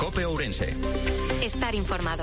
COPE Ourense. Estar informado.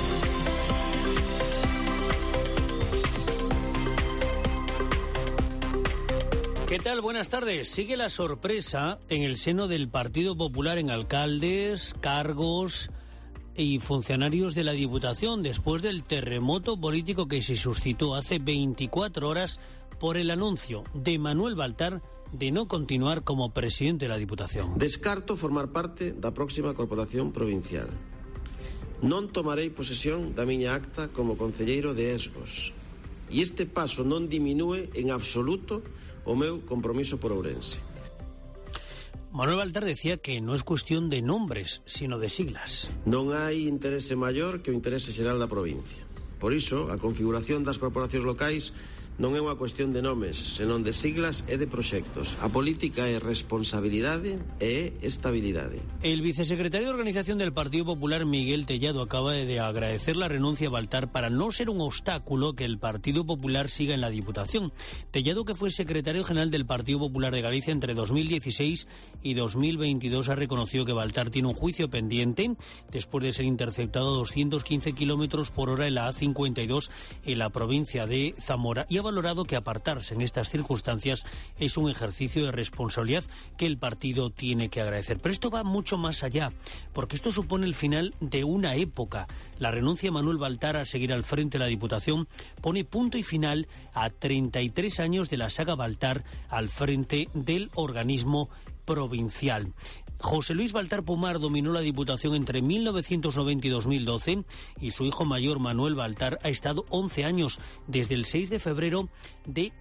¿Qué tal? Buenas tardes. Sigue la sorpresa en el seno del Partido Popular en alcaldes, cargos y funcionarios de la Diputación después del terremoto político que se suscitó hace 24 horas por el anuncio de Manuel Baltar de no continuar como presidente de la Diputación. Descarto formar parte da próxima Corporación Provincial. Non tomarei posesión da miña acta como concelleiro de Esgos. E este paso non diminúe en absoluto o meu compromiso por Ourense. Manuel Baltar decía que no es cuestión de nombres, sino de siglas. Non hai interese maior que o interese xeral da provincia. Por iso, a configuración das corporacións locais non é unha cuestión de nomes, senón de siglas e de proxectos. A política é responsabilidade e é estabilidade. El vicesecretario de Organización del Partido Popular, Miguel Tellado, acaba de agradecer la renuncia a Baltar para no ser un obstáculo que el Partido Popular siga en la Diputación. Tellado, que fue secretario general del Partido Popular de Galicia entre 2016 y 2022, ha reconocido que Baltar tiene un juicio pendiente después de ser interceptado a 215 kilómetros por hora en la A52 en la provincia de Zamora, y ha valorado que apartarse en estas circunstancias es un ejercicio de responsabilidad que el partido tiene que agradecer. Pero esto va mucho más allá, porque esto supone el final de una época. La renuncia de Manuel Baltar a seguir al frente de la Diputación pone punto y final a 33 años de la saga Baltar al frente del organismo provincial. José Luis Baltar Pomar dominó la Diputación entre 1990 y 2012 y su hijo mayor, Manuel Baltar, ha estado 11 años, desde el 6 de febrero de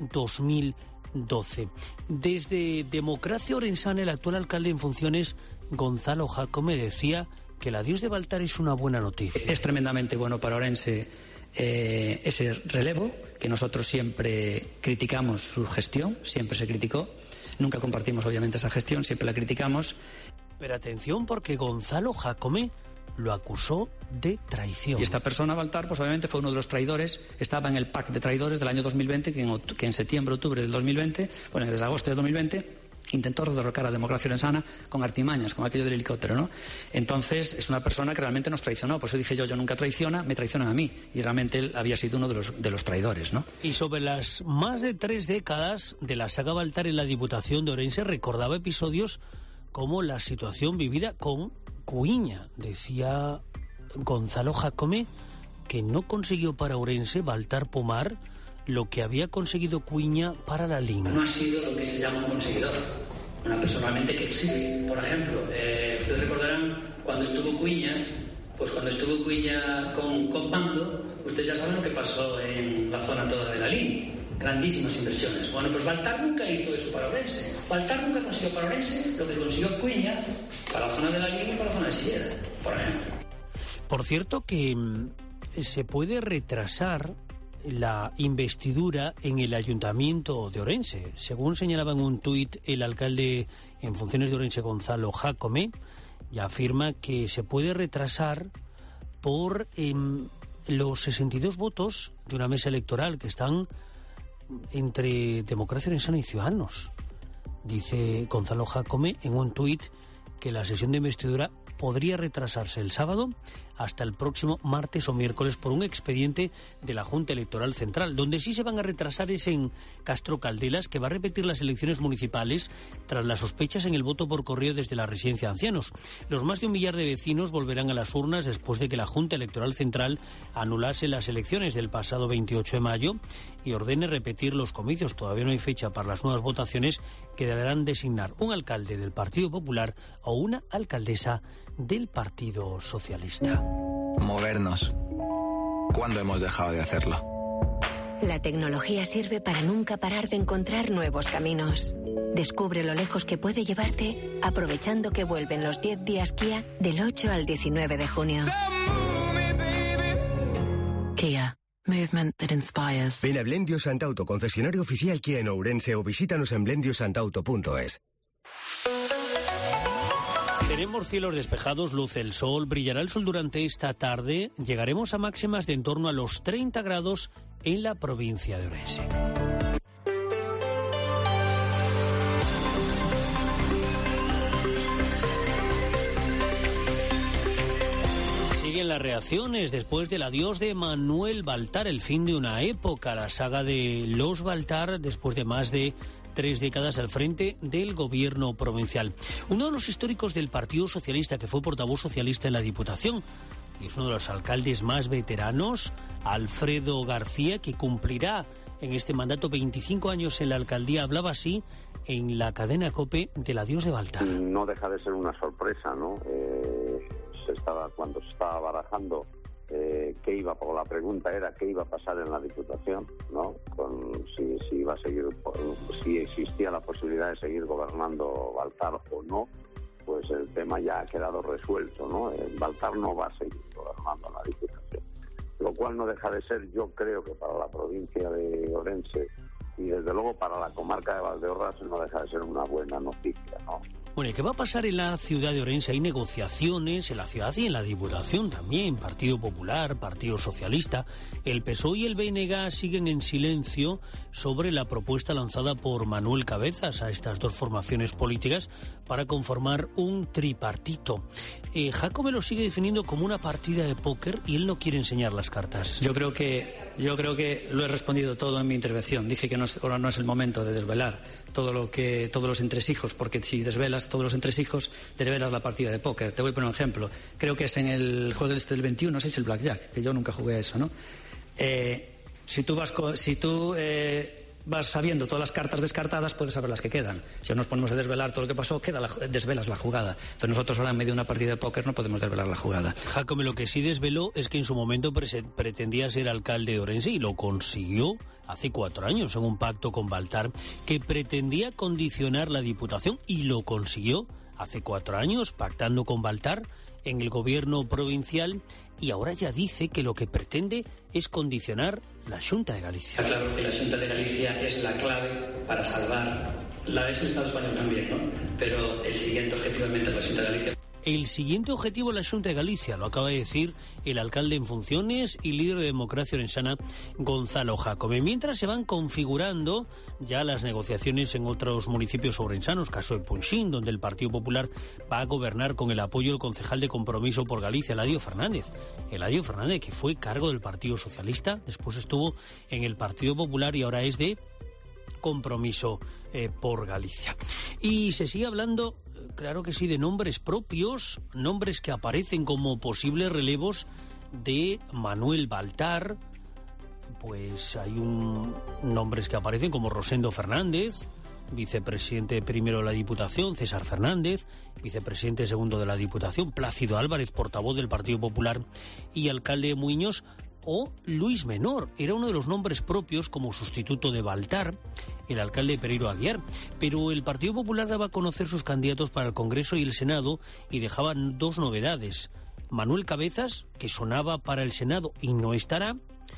2012. Desde Democracia Orensana, el actual alcalde en funciones, Gonzalo Jácome, decía que el adiós de Baltar es una buena noticia. Es tremendamente bueno para Ourense ese relevo, que nosotros siempre criticamos su gestión, siempre se criticó. Nunca compartimos, obviamente, esa gestión, siempre la criticamos. Pero atención, porque Gonzalo Jácome lo acusó de traición. Y esta persona, Baltar, pues obviamente fue uno de los traidores, estaba en el pack de traidores del año 2020, que en septiembre, octubre del 2020, bueno, desde agosto del 2020, intentó derrocar a Democracia Orensana con artimañas, con aquello del helicóptero, ¿no? Entonces, es una persona que realmente nos traicionó. Por eso dije yo nunca traiciona, me traicionan a mí. Y realmente él había sido uno de los traidores, ¿no? Y sobre las más de 3 décadas de la saga Baltar en la Diputación de Ourense, recordaba episodios como la situación vivida con Cuiña. Decía Gonzalo Jácome que no consiguió para Ourense, Baltar Pomar, lo que había conseguido Cuiña para la LIN. No ha sido lo que se llama un conseguidor, una personalmente que exhibe. Por ejemplo, ustedes recordarán cuando estuvo Cuiña, pues cuando estuvo Cuiña con Pando, ustedes ya saben lo que pasó en la zona toda de la LIN. Grandísimas inversiones. Bueno, pues Baltar nunca hizo eso para Ourense. Baltar nunca consiguió para Ourense lo que consiguió Cuiña para la zona de la LIN y para la zona de Silleda, por ejemplo. Por cierto que se puede retrasar la investidura en el Ayuntamiento de Ourense. Según señalaba en un tuit el alcalde en funciones de Ourense, Gonzalo Jácome, ya afirma que se puede retrasar por los 62 votos de una mesa electoral que están entre Democracia Orensana y Ciudadanos. Dice Gonzalo Jácome en un tuit que la sesión de investidura podría retrasarse el sábado hasta el próximo martes o miércoles por un expediente de la Junta Electoral Central. Donde sí se van a retrasar es en Castro Caldelas, que va a repetir las elecciones municipales tras las sospechas en el voto por correo desde la residencia de ancianos. Los más de 1 millar de vecinos volverán a las urnas después de que la Junta Electoral Central anulase las elecciones del pasado 28 de mayo y ordene repetir los comicios. Todavía no hay fecha para las nuevas votaciones, que deberán designar un alcalde del Partido Popular o una alcaldesa del Partido Socialista. Movernos. ¿Cuándo hemos dejado de hacerlo? La tecnología sirve para nunca parar de encontrar nuevos caminos. Descubre lo lejos que puede llevarte aprovechando que vuelven los 10 días Kia del 8 al 19 de junio. Kia. Movement that inspires. Ven a Blendio Santauto, concesionario oficial Kia en Ourense, o visítanos en blendiosantauto.es. Tenemos cielos despejados, luce el sol, brillará el sol durante esta tarde. Llegaremos a máximas de en torno a los 30 grados en la provincia de Ourense. Siguen las reacciones después del adiós de Manuel Baltar, el fin de una época, la saga de los Baltar, después de más de 3 décadas al frente del gobierno provincial. Uno de los históricos del Partido Socialista, que fue portavoz socialista en la Diputación, y es uno de los alcaldes más veteranos, Alfredo García, que cumplirá en este mandato 25 años en la alcaldía, hablaba así en la cadena COPE del adiós de Baltar. No deja de ser una sorpresa, ¿no? Cuando se estaba barajando qué iba, porque la pregunta era qué iba a pasar en la Diputación, ¿no? Si iba a seguir, si existía la posibilidad de seguir gobernando Baltar o no, pues el tema ya ha quedado resuelto, ¿no? Baltar no va a seguir gobernando la Diputación, lo cual no deja de ser, yo creo que para la provincia de Orense y desde luego para la comarca de Valdeorras no deja de ser una buena noticia, ¿no? Bueno, ¿y qué va a pasar en la ciudad de Orense? Hay negociaciones en la ciudad y en la Diputación también, Partido Popular, Partido Socialista. El PSOE y el BNG siguen en silencio sobre la propuesta lanzada por Manuel Cabezas a estas dos formaciones políticas para conformar un tripartito. Jacome lo sigue definiendo como una partida de póker y él no quiere enseñar las cartas. Yo creo que lo he respondido todo en mi intervención. Dije que ahora no es el momento de desvelar todos los entresijos, porque si desvelas todos los entresijos, desvelas la partida de póker. Te voy a poner un ejemplo. Creo que es en el juego del 21, no sé si es el Blackjack, que yo nunca jugué a eso, ¿no? Si tú vas sabiendo todas las cartas descartadas, puedes saber las que quedan. Si nos ponemos a desvelar todo lo que pasó, desvelas la jugada. Entonces nosotros ahora en medio de una partida de póker no podemos desvelar la jugada. Jacome, lo que sí desveló es que en su momento pretendía ser alcalde de Orense y lo consiguió hace 4 años en un pacto con Baltar, que pretendía condicionar la Diputación y lo consiguió hace 4 años pactando con Baltar en el gobierno provincial, y ahora ya dice que lo que pretende es condicionar la Xunta de Galicia. Está claro que la Xunta de Galicia es la clave para salvar, la es el Estado español también, ¿no? Pero el siguiente objetivamente es la Xunta de Galicia. El siguiente objetivo es la Xunta de Galicia, lo acaba de decir el alcalde en funciones y líder de Democracia Orensana, Gonzalo Jacome. Mientras se van configurando ya las negociaciones en otros municipios orensanos, caso de Punxín, donde el Partido Popular va a gobernar con el apoyo del concejal de Compromiso por Galicia, Eladio Fernández. Eladio Fernández, que fue cargo del Partido Socialista, después estuvo en el Partido Popular y ahora es de Compromiso por Galicia. Y se sigue hablando, claro que sí, de nombres propios, nombres que aparecen como posibles relevos de Manuel Baltar. Pues hay nombres que aparecen como Rosendo Fernández, vicepresidente primero de la Diputación, César Fernández, vicepresidente segundo de la Diputación, Plácido Álvarez, portavoz del Partido Popular y alcalde de Muiños, o Luis Menor, era uno de los nombres propios como sustituto de Baltar, el alcalde Pereiro Aguiar, pero el Partido Popular daba a conocer sus candidatos para el Congreso y el Senado y dejaba 2 novedades. Manuel Cabezas, que sonaba para el Senado y no estará,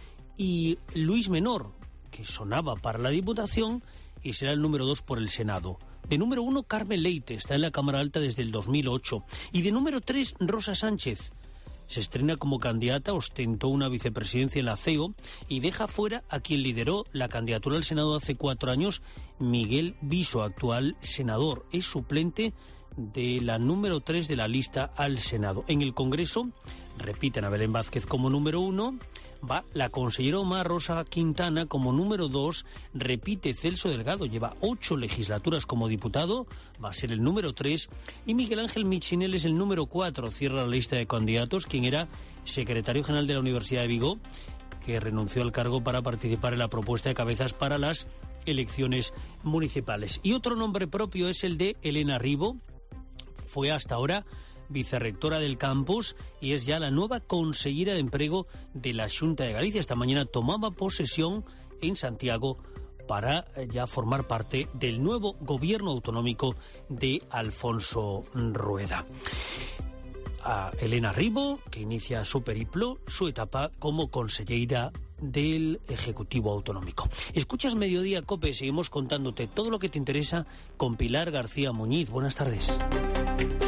y Luis Menor, que sonaba para la Diputación y será el número 2 por el Senado. De número 1, Carmen Leite, está en la Cámara Alta desde el 2008. Y de número 3, Rosa Sánchez. Se estrena como candidata, ostentó una vicepresidencia en la CEO y deja fuera a quien lideró la candidatura al Senado hace 4 años, Miguel Viso, actual senador. Es suplente de la número 3 de la lista al Senado. En el Congreso repiten a Belén Vázquez como número 1, va la consellera Omar Rosa Quintana como número 2, repite Celso Delgado, lleva 8 legislaturas como diputado, va a ser el número 3, y Miguel Ángel Michinel es el número 4, cierra la lista de candidatos, quien era secretario general de la Universidad de Vigo, que renunció al cargo para participar en la propuesta de Cabezas para las elecciones municipales. Y otro nombre propio es el de Elena Ribo, fue hasta ahora vicerrectora del campus y es ya la nueva consellera de empleo de la Xunta de Galicia. Esta mañana tomaba posesión en Santiago para ya formar parte del nuevo gobierno autonómico de Alfonso Rueda. A Elena Ribo, que inicia su periplo, su etapa como consellera del Ejecutivo Autonómico. Escuchas Mediodía COPE, seguimos contándote todo lo que te interesa con Pilar García Muñiz. Buenas tardes.